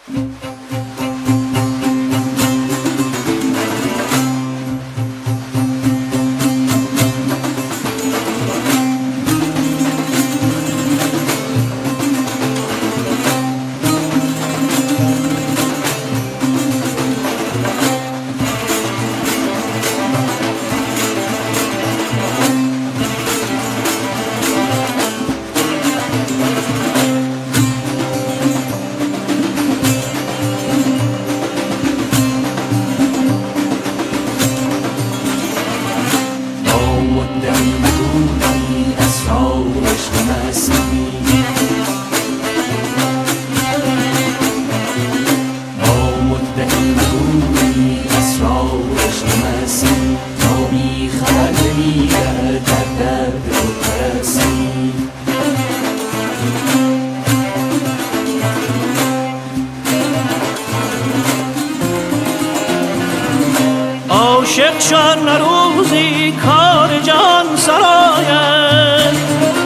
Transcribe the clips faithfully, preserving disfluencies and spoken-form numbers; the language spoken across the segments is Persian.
عاشق شان روزی کار جان سراید،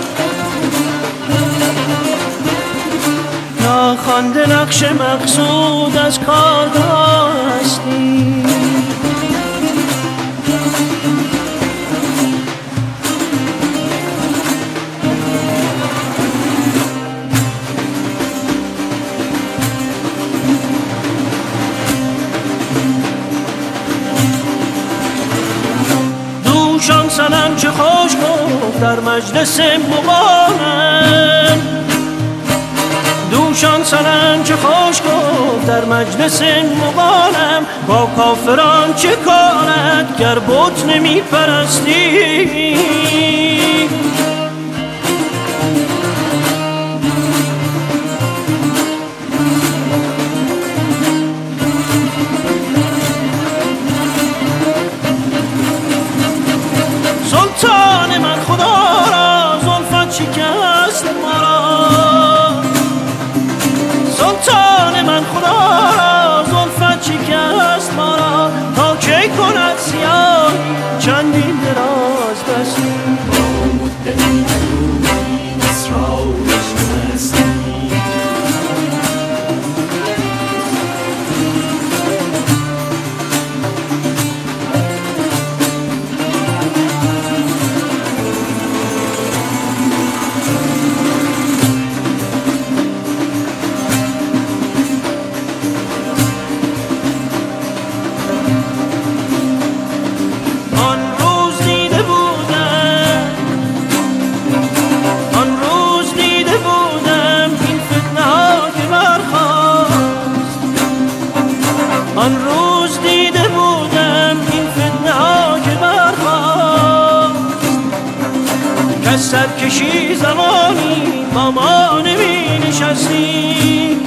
ناخوانده نقش مقصود از کارگاه هستی. دوشان سنم چه خوش گفت در مجلس مغانم، دوشان سنم چه خوش گفت در مجلس مغانم. با کافران چه کارت گر بت نمی پرستی؟ سلطان من خدا را زلفت شکست مرا، سلطان من خدا را زلفت شکست مرا. تا کی کند سیاهی چندین دراز بستی؟ با مدتی ندونی اسرارش نستی. آن روز دیده بودم این فتنه ها که برخاست، که سرکشی زمانی با ما نمی نشستی.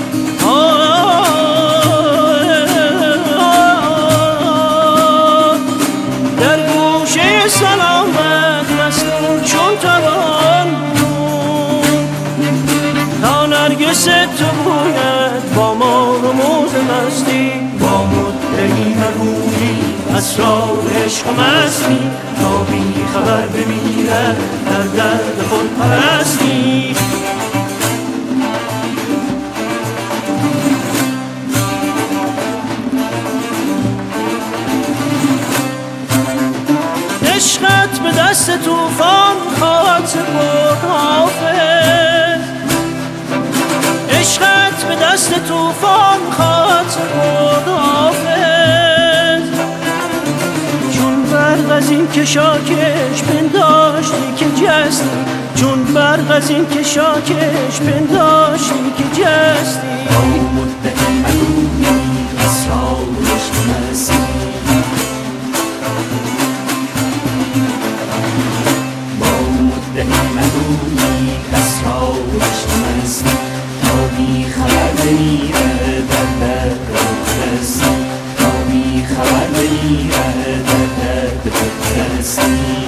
در گوشه سلامت مستور چون توان بود، تا نرگس تو بوید با ما رموز مستی. با مدعی مگویی اسرار عشق و مستی، تا بی خبر بمیرد در درد خود پرستی. عشقت به دست طوفان خواهد سپرد حافظ، عشقت به دست طوفان خواهد سپرد حافظ. چون برق از این کشاکش پنداشتی که جستی، چون برق از این کشاکش پنداشتی که جستی. با مدتی مگویی اسرارش نستی، با مدتی مگویی اسرارش نستی. تا بی خبر بمیره در درد خود رسی، تا بی خبر بمیره در درد خود رسی.